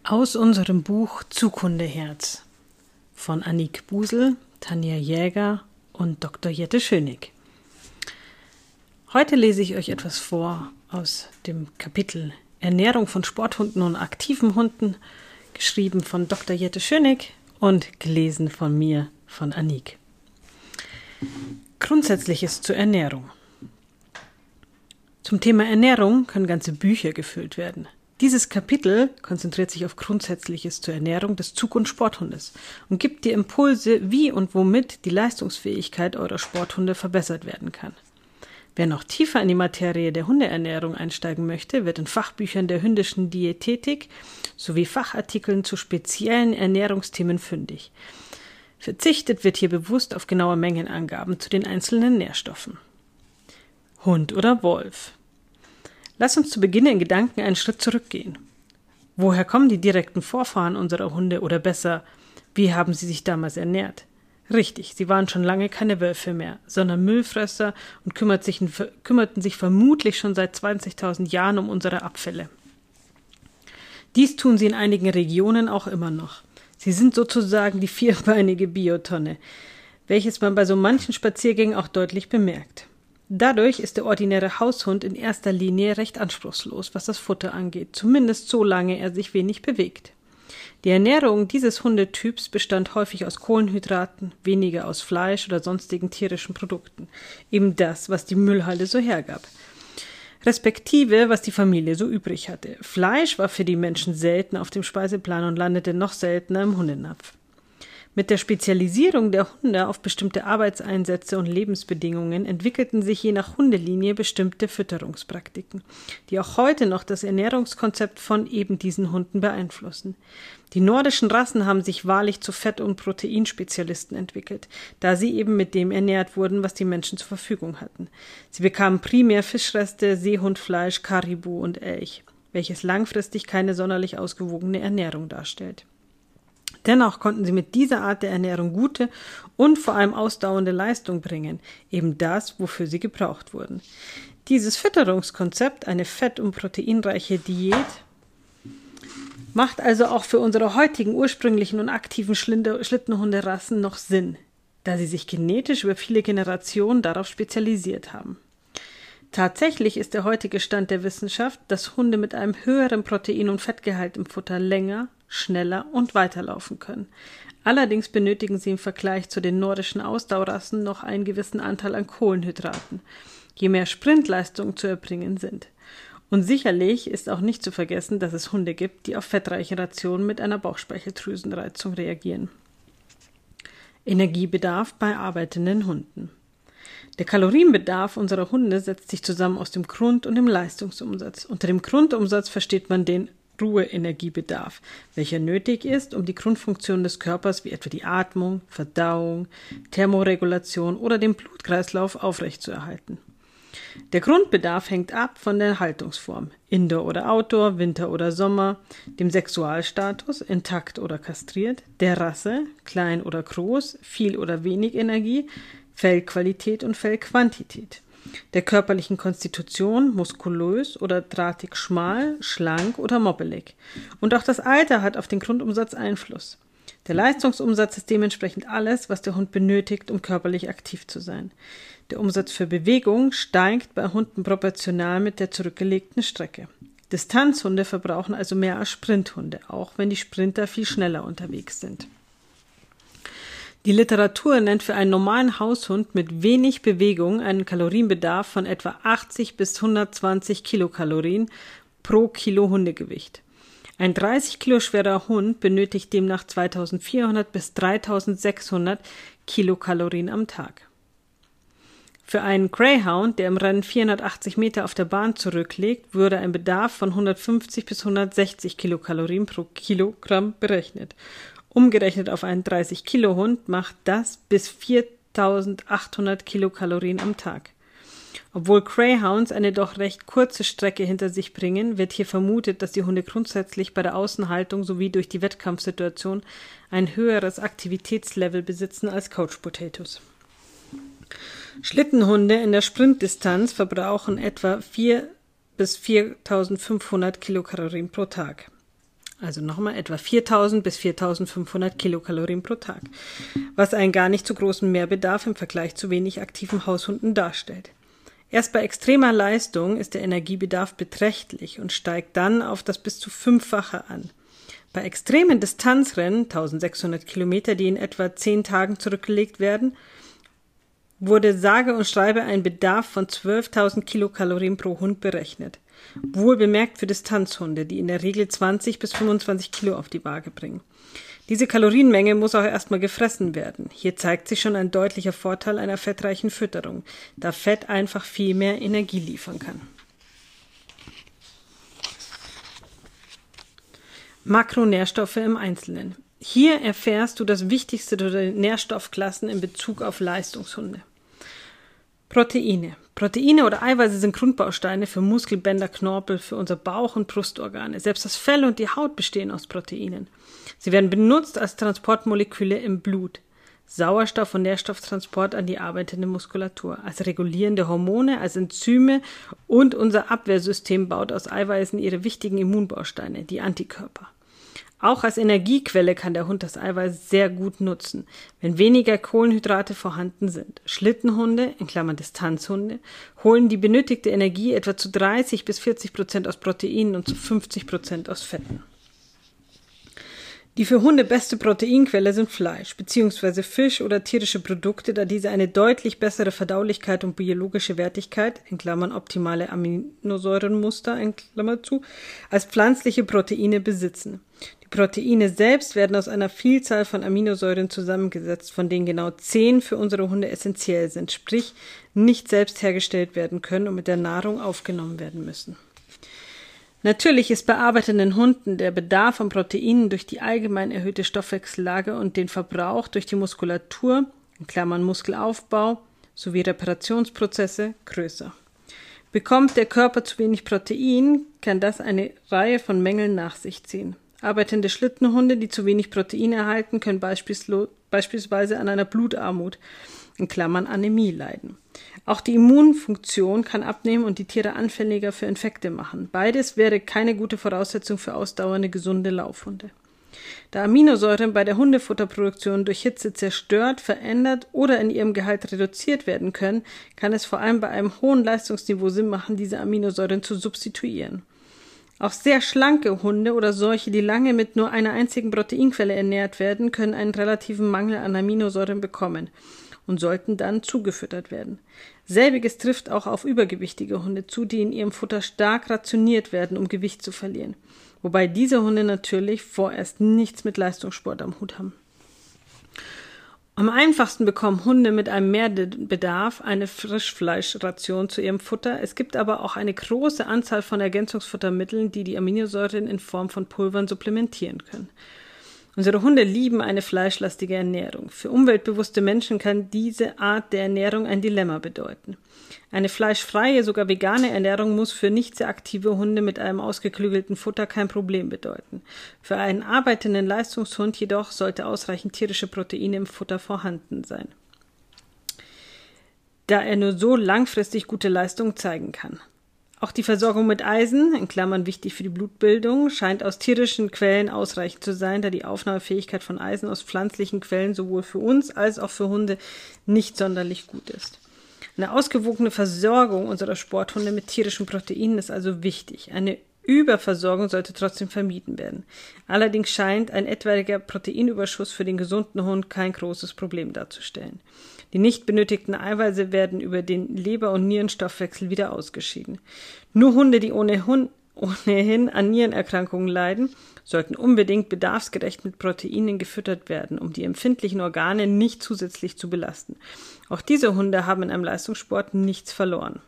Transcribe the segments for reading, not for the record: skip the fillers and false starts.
Aus unserem Buch Zukundeherz von Annick Busel, Tanja Jäger und Dr. Jette Schönig. Heute lese ich euch etwas vor aus dem Kapitel Ernährung von Sporthunden und aktiven Hunden, geschrieben von Dr. Jette Schönig und gelesen von mir, von Annick. Grundsätzliches zur Ernährung. Zum Thema Ernährung können ganze Bücher gefüllt werden. Dieses Kapitel konzentriert sich auf Grundsätzliches zur Ernährung des Zug- und Sporthundes und gibt dir Impulse, wie und womit die Leistungsfähigkeit eurer Sporthunde verbessert werden kann. Wer noch tiefer in die Materie der Hundeernährung einsteigen möchte, wird in Fachbüchern der hündischen Diätetik sowie Fachartikeln zu speziellen Ernährungsthemen fündig. Verzichtet wird hier bewusst auf genaue Mengenangaben zu den einzelnen Nährstoffen. Hund oder Wolf? Lass uns zu Beginn in Gedanken einen Schritt zurückgehen. Woher kommen die direkten Vorfahren unserer Hunde oder besser, wie haben sie sich damals ernährt? Richtig, sie waren schon lange keine Wölfe mehr, sondern Müllfresser und kümmerten sich vermutlich schon seit 20.000 Jahren um unsere Abfälle. Dies tun sie in einigen Regionen auch immer noch. Sie sind sozusagen die vierbeinige Biotonne, welches man bei so manchen Spaziergängen auch deutlich bemerkt. Dadurch ist der ordinäre Haushund in erster Linie recht anspruchslos, was das Futter angeht, zumindest solange er sich wenig bewegt. Die Ernährung dieses Hundetyps bestand häufig aus Kohlenhydraten, weniger aus Fleisch oder sonstigen tierischen Produkten, eben das, was die Müllhalde so hergab. Respektive, was die Familie so übrig hatte. Fleisch war für die Menschen selten auf dem Speiseplan und landete noch seltener im Hundenapf. Mit der Spezialisierung der Hunde auf bestimmte Arbeitseinsätze und Lebensbedingungen entwickelten sich je nach Hundelinie bestimmte Fütterungspraktiken, die auch heute noch das Ernährungskonzept von eben diesen Hunden beeinflussen. Die nordischen Rassen haben sich wahrlich zu Fett- und Proteinspezialisten entwickelt, da sie eben mit dem ernährt wurden, was die Menschen zur Verfügung hatten. Sie bekamen primär Fischreste, Seehundfleisch, Karibu und Elch, welches langfristig keine sonderlich ausgewogene Ernährung darstellt. Dennoch konnten sie mit dieser Art der Ernährung gute und vor allem ausdauernde Leistung bringen, eben das, wofür sie gebraucht wurden. Dieses Fütterungskonzept, eine fett- und proteinreiche Diät, macht also auch für unsere heutigen ursprünglichen und aktiven Schlittenhunderassen noch Sinn, da sie sich genetisch über viele Generationen darauf spezialisiert haben. Tatsächlich ist der heutige Stand der Wissenschaft, dass Hunde mit einem höheren Protein- und Fettgehalt im Futter länger, schneller und weiterlaufen können. Allerdings benötigen sie im Vergleich zu den nordischen Ausdauerrassen noch einen gewissen Anteil an Kohlenhydraten, je mehr Sprintleistungen zu erbringen sind. Und sicherlich ist auch nicht zu vergessen, dass es Hunde gibt, die auf fettreiche Rationen mit einer Bauchspeicheldrüsenreizung reagieren. Energiebedarf bei arbeitenden Hunden. Der Kalorienbedarf unserer Hunde setzt sich zusammen aus dem Grund- und dem Leistungsumsatz. Unter dem Grundumsatz versteht man den Ruheenergiebedarf, welcher nötig ist, um die Grundfunktionen des Körpers wie etwa die Atmung, Verdauung, Thermoregulation oder den Blutkreislauf aufrechtzuerhalten. Der Grundbedarf hängt ab von der Haltungsform, Indoor oder Outdoor, Winter oder Sommer, dem Sexualstatus, intakt oder kastriert, der Rasse, klein oder groß, viel oder wenig Energie, Fellqualität und Fellquantität, der körperlichen Konstitution, muskulös oder drahtig schmal, schlank oder moppelig. Und auch das Alter hat auf den Grundumsatz Einfluss. Der Leistungsumsatz ist dementsprechend alles, was der Hund benötigt, um körperlich aktiv zu sein. Der Umsatz für Bewegung steigt bei Hunden proportional mit der zurückgelegten Strecke. Distanzhunde verbrauchen also mehr als Sprinthunde, auch wenn die Sprinter viel schneller unterwegs sind. Die Literatur nennt für einen normalen Haushund mit wenig Bewegung einen Kalorienbedarf von etwa 80 bis 120 Kilokalorien pro Kilo Hundegewicht. Ein 30 Kilo schwerer Hund benötigt demnach 2400 bis 3600 Kilokalorien am Tag. Für einen Greyhound, der im Rennen 480 Meter auf der Bahn zurücklegt, würde ein Bedarf von 150 bis 160 Kilokalorien pro Kilogramm berechnet. Umgerechnet auf einen 30-Kilo-Hund macht das bis 4800 Kilokalorien am Tag. Obwohl Greyhounds eine doch recht kurze Strecke hinter sich bringen, wird hier vermutet, dass die Hunde grundsätzlich bei der Außenhaltung sowie durch die Wettkampfsituation ein höheres Aktivitätslevel besitzen als Couch Potatoes. Schlittenhunde in der Sprintdistanz verbrauchen etwa 4 bis 4.500 Kilokalorien pro Tag. Also nochmal etwa 4.000 bis 4.500 Kilokalorien pro Tag, was einen gar nicht so großen Mehrbedarf im Vergleich zu wenig aktiven Haushunden darstellt. Erst bei extremer Leistung ist der Energiebedarf beträchtlich und steigt dann auf das bis zu 5-fache an. Bei extremen Distanzrennen, 1.600 Kilometer, die in etwa 10 Tagen zurückgelegt werden, wurde sage und schreibe ein Bedarf von 12.000 Kilokalorien pro Hund berechnet. Wohl bemerkt für Distanzhunde, die in der Regel 20 bis 25 Kilo auf die Waage bringen. Diese Kalorienmenge muss auch erstmal gefressen werden. Hier zeigt sich schon ein deutlicher Vorteil einer fettreichen Fütterung, da Fett einfach viel mehr Energie liefern kann. Makronährstoffe im Einzelnen. Hier erfährst du das Wichtigste der Nährstoffklassen in Bezug auf Leistungshunde. Proteine. Proteine oder Eiweiße sind Grundbausteine für Muskelbänder, Knorpel, für unser Bauch- und Brustorgane. Selbst das Fell und die Haut bestehen aus Proteinen. Sie werden benutzt als Transportmoleküle im Blut. Sauerstoff- und Nährstofftransport an die arbeitende Muskulatur, als regulierende Hormone, als Enzyme und unser Abwehrsystem baut aus Eiweißen ihre wichtigen Immunbausteine, die Antikörper. Auch als Energiequelle kann der Hund das Eiweiß sehr gut nutzen, wenn weniger Kohlenhydrate vorhanden sind. Schlittenhunde, in Klammern Distanzhunde, holen die benötigte Energie etwa zu 30 bis 40% aus Proteinen und zu 50% aus Fetten. Die für Hunde beste Proteinquelle sind Fleisch bzw. Fisch oder tierische Produkte, da diese eine deutlich bessere Verdaulichkeit und biologische Wertigkeit, in Klammern optimale Aminosäurenmuster, in Klammer zu, als pflanzliche Proteine besitzen. Die Proteine selbst werden aus einer Vielzahl von Aminosäuren zusammengesetzt, von denen genau 10 für unsere Hunde essentiell sind, sprich nicht selbst hergestellt werden können und mit der Nahrung aufgenommen werden müssen. Natürlich ist bei arbeitenden Hunden der Bedarf an Proteinen durch die allgemein erhöhte Stoffwechsellage und den Verbrauch durch die Muskulatur, in Klammern Muskelaufbau, sowie Reparationsprozesse größer. Bekommt der Körper zu wenig Protein, kann das eine Reihe von Mängeln nach sich ziehen. Arbeitende Schlittenhunde, die zu wenig Protein erhalten, können beispielsweise an einer Blutarmut, in Klammern Anämie, leiden. Auch die Immunfunktion kann abnehmen und die Tiere anfälliger für Infekte machen. Beides wäre keine gute Voraussetzung für ausdauernde, gesunde Laufhunde. Da Aminosäuren bei der Hundefutterproduktion durch Hitze zerstört, verändert oder in ihrem Gehalt reduziert werden können, kann es vor allem bei einem hohen Leistungsniveau Sinn machen, diese Aminosäuren zu substituieren. Auch sehr schlanke Hunde oder solche, die lange mit nur einer einzigen Proteinquelle ernährt werden, können einen relativen Mangel an Aminosäuren bekommen und sollten dann zugefüttert werden. Selbiges trifft auch auf übergewichtige Hunde zu, die in ihrem Futter stark rationiert werden, um Gewicht zu verlieren. Wobei diese Hunde natürlich vorerst nichts mit Leistungssport am Hut haben. Am einfachsten bekommen Hunde mit einem Mehrbedarf eine Frischfleischration zu ihrem Futter. Es gibt aber auch eine große Anzahl von Ergänzungsfuttermitteln, die die Aminosäuren in Form von Pulvern supplementieren können. Unsere Hunde lieben eine fleischlastige Ernährung. Für umweltbewusste Menschen kann diese Art der Ernährung ein Dilemma bedeuten. Eine fleischfreie, sogar vegane Ernährung muss für nicht sehr aktive Hunde mit einem ausgeklügelten Futter kein Problem bedeuten. Für einen arbeitenden Leistungshund jedoch sollte ausreichend tierische Proteine im Futter vorhanden sein, da er nur so langfristig gute Leistung zeigen kann. Auch die Versorgung mit Eisen, in Klammern wichtig für die Blutbildung, scheint aus tierischen Quellen ausreichend zu sein, da die Aufnahmefähigkeit von Eisen aus pflanzlichen Quellen sowohl für uns als auch für Hunde nicht sonderlich gut ist. Eine ausgewogene Versorgung unserer Sporthunde mit tierischen Proteinen ist also wichtig. Eine Überversorgung sollte trotzdem vermieden werden. Allerdings scheint ein etwaiger Proteinüberschuss für den gesunden Hund kein großes Problem darzustellen. Die nicht benötigten Eiweiße werden über den Leber- und Nierenstoffwechsel wieder ausgeschieden. Nur Hunde, die ohnehin an Nierenerkrankungen leiden, sollten unbedingt bedarfsgerecht mit Proteinen gefüttert werden, um die empfindlichen Organe nicht zusätzlich zu belasten. Auch diese Hunde haben in einem Leistungssport nichts verloren.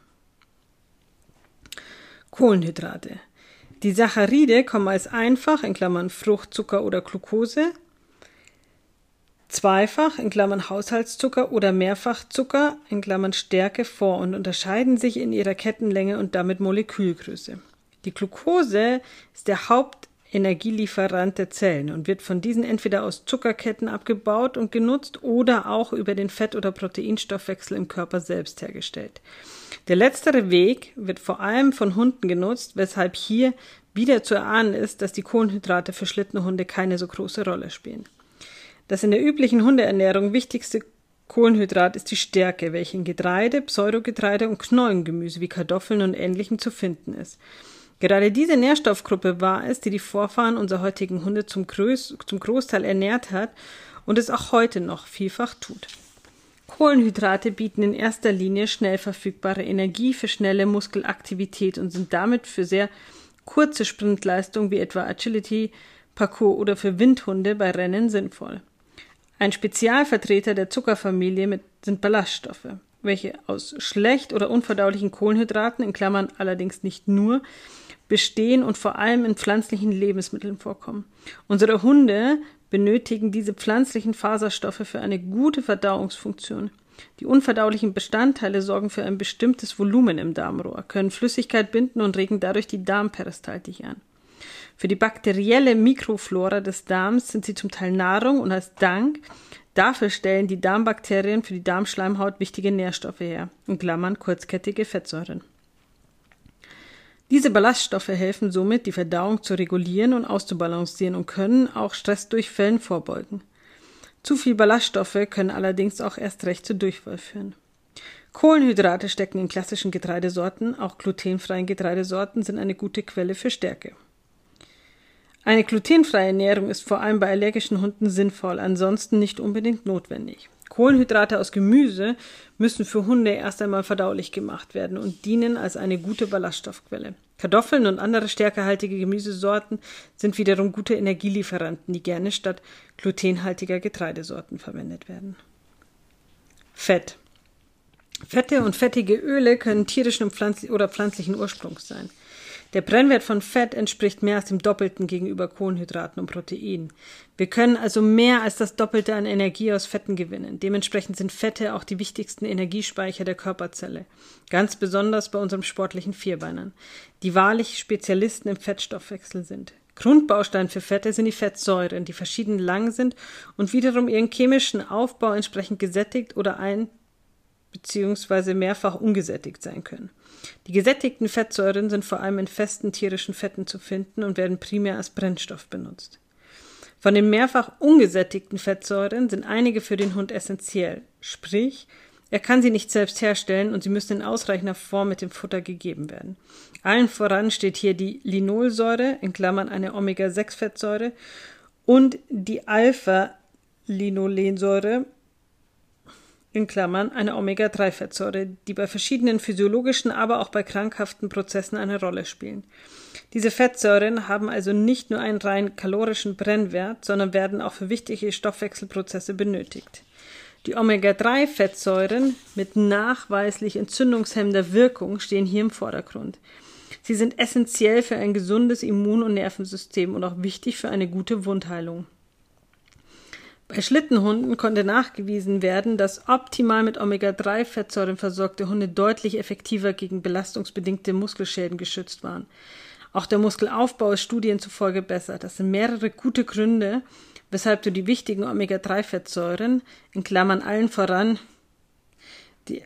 Kohlenhydrate. Die Saccharide kommen als einfach, in Klammern Fruchtzucker oder Glucose, zweifach, in Klammern Haushaltszucker oder Mehrfachzucker, in Klammern Stärke vor und unterscheiden sich in ihrer Kettenlänge und damit Molekülgröße. Die Glucose ist der Hauptenergielieferant der Zellen und wird von diesen entweder aus Zuckerketten abgebaut und genutzt oder auch über den Fett- oder Proteinstoffwechsel im Körper selbst hergestellt. Der letztere Weg wird vor allem von Hunden genutzt, weshalb hier Wieder zu erahnen ist, dass die Kohlenhydrate für Schlittenhunde keine so große Rolle spielen. Das in der üblichen Hundeernährung wichtigste Kohlenhydrat ist die Stärke, welche in Getreide, Pseudogetreide und Knollengemüse wie Kartoffeln und Ähnlichem zu finden ist. Gerade diese Nährstoffgruppe war es, die die Vorfahren unserer heutigen Hunde zum Großteil ernährt hat und es auch heute noch vielfach tut. Kohlenhydrate bieten in erster Linie schnell verfügbare Energie für schnelle Muskelaktivität und sind damit für sehr kurze Sprintleistungen wie etwa Agility, Parkour oder für Windhunde bei Rennen sinnvoll. Ein Spezialvertreter der Zuckerfamilie sind Ballaststoffe, welche aus schlecht oder unverdaulichen Kohlenhydraten, in Klammern allerdings nicht nur, bestehen und vor allem in pflanzlichen Lebensmitteln vorkommen. Unsere Hunde benötigen diese pflanzlichen Faserstoffe für eine gute Verdauungsfunktion. Die unverdaulichen Bestandteile sorgen für ein bestimmtes Volumen im Darmrohr, können Flüssigkeit binden und regen dadurch die Darmperistaltik an. Für die bakterielle Mikroflora des Darms sind sie zum Teil Nahrung und als Dank dafür stellen die Darmbakterien für die Darmschleimhaut wichtige Nährstoffe her, in Klammern kurzkettige Fettsäuren. Diese Ballaststoffe helfen somit, die Verdauung zu regulieren und auszubalancieren und können auch Stressdurchfällen vorbeugen. Zu viel Ballaststoffe können allerdings auch erst recht zu Durchfall führen. Kohlenhydrate stecken in klassischen Getreidesorten, auch glutenfreien Getreidesorten sind eine gute Quelle für Stärke. Eine glutenfreie Ernährung ist vor allem bei allergischen Hunden sinnvoll, ansonsten nicht unbedingt notwendig. Kohlenhydrate aus Gemüse müssen für Hunde erst einmal verdaulich gemacht werden und dienen als eine gute Ballaststoffquelle. Kartoffeln und andere stärkehaltige Gemüsesorten sind wiederum gute Energielieferanten, die gerne statt glutenhaltiger Getreidesorten verwendet werden. Fett. Fette und fettige Öle können tierischen oder pflanzlichen Ursprungs sein. Der Brennwert von Fett entspricht mehr als dem Doppelten gegenüber Kohlenhydraten und Proteinen. Wir können also mehr als das Doppelte an Energie aus Fetten gewinnen. Dementsprechend sind Fette auch die wichtigsten Energiespeicher der Körperzelle. Ganz besonders bei unserem sportlichen Vierbeinern, die wahrlich Spezialisten im Fettstoffwechsel sind. Grundbaustein für Fette sind die Fettsäuren, die verschieden lang sind und wiederum ihren chemischen Aufbau entsprechend gesättigt oder bzw. mehrfach ungesättigt sein können. Die gesättigten Fettsäuren sind vor allem in festen tierischen Fetten zu finden und werden primär als Brennstoff benutzt. Von den mehrfach ungesättigten Fettsäuren sind einige für den Hund essentiell, sprich, er kann sie nicht selbst herstellen und sie müssen in ausreichender Form mit dem Futter gegeben werden. Allen voran steht hier die Linolsäure, in Klammern eine Omega-6-Fettsäure, und die Alpha-Linolensäure, in Klammern eine Omega-3-Fettsäure, die bei verschiedenen physiologischen, aber auch bei krankhaften Prozessen eine Rolle spielen. Diese Fettsäuren haben also nicht nur einen rein kalorischen Brennwert, sondern werden auch für wichtige Stoffwechselprozesse benötigt. Die Omega-3-Fettsäuren mit nachweislich entzündungshemmender Wirkung stehen hier im Vordergrund. Sie sind essentiell für ein gesundes Immun- und Nervensystem und auch wichtig für eine gute Wundheilung. Bei Schlittenhunden konnte nachgewiesen werden, dass optimal mit Omega-3-Fettsäuren versorgte Hunde deutlich effektiver gegen belastungsbedingte Muskelschäden geschützt waren. Auch der Muskelaufbau ist Studien zufolge besser. Das sind mehrere gute Gründe, weshalb du die wichtigen Omega-3-Fettsäuren, in Klammern allen voran, die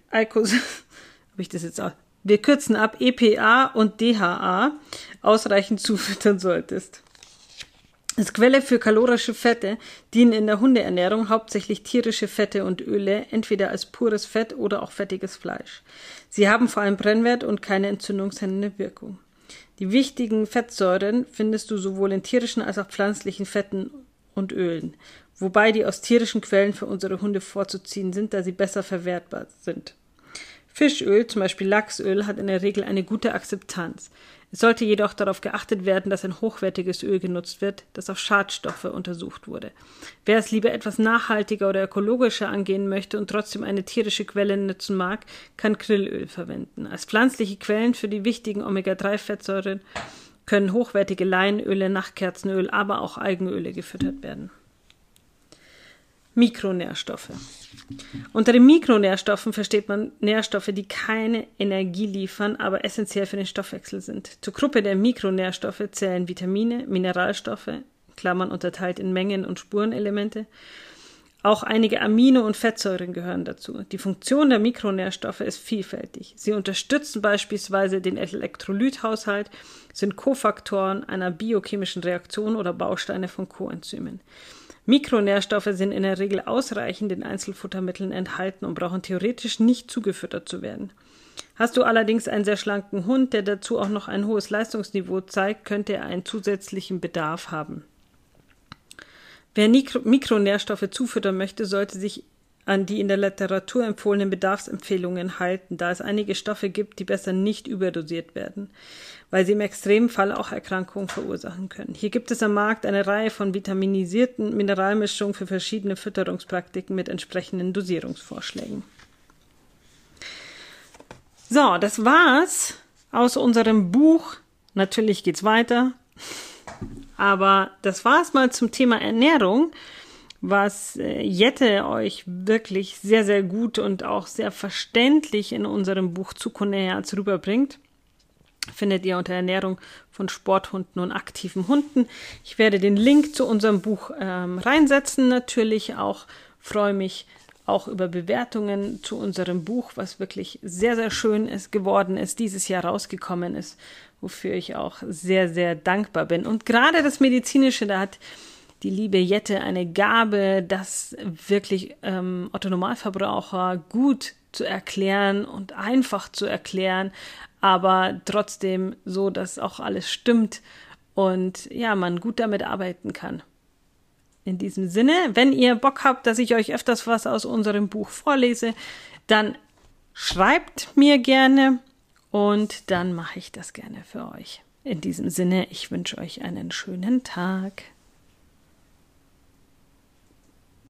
wir kürzen ab EPA und DHA, ausreichend zufüttern solltest. Als Quelle für kalorische Fette dienen in der Hundeernährung hauptsächlich tierische Fette und Öle, entweder als pures Fett oder auch fettiges Fleisch. Sie haben vor allem Brennwert und keine entzündungshemmende Wirkung. Die wichtigen Fettsäuren findest du sowohl in tierischen als auch pflanzlichen Fetten und Ölen, wobei die aus tierischen Quellen für unsere Hunde vorzuziehen sind, da sie besser verwertbar sind. Fischöl, zum Beispiel Lachsöl, hat in der Regel eine gute Akzeptanz. Es sollte jedoch darauf geachtet werden, dass ein hochwertiges Öl genutzt wird, das auf Schadstoffe untersucht wurde. Wer es lieber etwas nachhaltiger oder ökologischer angehen möchte und trotzdem eine tierische Quelle nutzen mag, kann Grillöl verwenden. Als pflanzliche Quellen für die wichtigen Omega-3-Fettsäuren können hochwertige Leinöle, Nachtkerzenöl, aber auch Algenöle gefüttert werden. Mikronährstoffe. Unter den Mikronährstoffen versteht man Nährstoffe, die keine Energie liefern, aber essentiell für den Stoffwechsel sind. Zur Gruppe der Mikronährstoffe zählen Vitamine, Mineralstoffe, Klammern unterteilt in Mengen und Spurenelemente, Auch einige Amino- und Fettsäuren gehören dazu. Die Funktion der Mikronährstoffe ist vielfältig. Sie unterstützen beispielsweise den Elektrolythaushalt, sind Kofaktoren einer biochemischen Reaktion oder Bausteine von Coenzymen. Mikronährstoffe sind in der Regel ausreichend in Einzelfuttermitteln enthalten und brauchen theoretisch nicht zugefüttert zu werden. Hast du allerdings einen sehr schlanken Hund, der dazu auch noch ein hohes Leistungsniveau zeigt, könnte er einen zusätzlichen Bedarf haben. Wer Mikronährstoffe zufüttern möchte, sollte sich an die in der Literatur empfohlenen Bedarfsempfehlungen halten, da es einige Stoffe gibt, die besser nicht überdosiert werden, weil sie im Extremfall auch Erkrankungen verursachen können. Hier gibt es am Markt eine Reihe von vitaminisierten Mineralmischungen für verschiedene Fütterungspraktiken mit entsprechenden Dosierungsvorschlägen. So, das war's aus unserem Buch. Natürlich geht's weiter. Aber das war's mal zum Thema Ernährung, was Jette euch wirklich sehr, sehr gut und auch sehr verständlich in unserem Buch Zukunftsherz rüberbringt. Findet ihr unter Ernährung von Sporthunden und aktiven Hunden. Ich werde den Link zu unserem Buch reinsetzen. Natürlich auch freue mich auch über Bewertungen zu unserem Buch, was wirklich sehr, sehr schön geworden ist, dieses Jahr rausgekommen ist, wofür ich auch sehr, sehr dankbar bin. Und gerade das Medizinische, da hat die liebe Jette eine Gabe, das wirklich Otto-Normalverbraucher gut zu erklären und einfach zu erklären, aber trotzdem so, dass auch alles stimmt und ja, man gut damit arbeiten kann. In diesem Sinne, wenn ihr Bock habt, dass ich euch öfters was aus unserem Buch vorlese, dann schreibt mir gerne und dann mache ich das gerne für euch. In diesem Sinne, ich wünsche euch einen schönen Tag.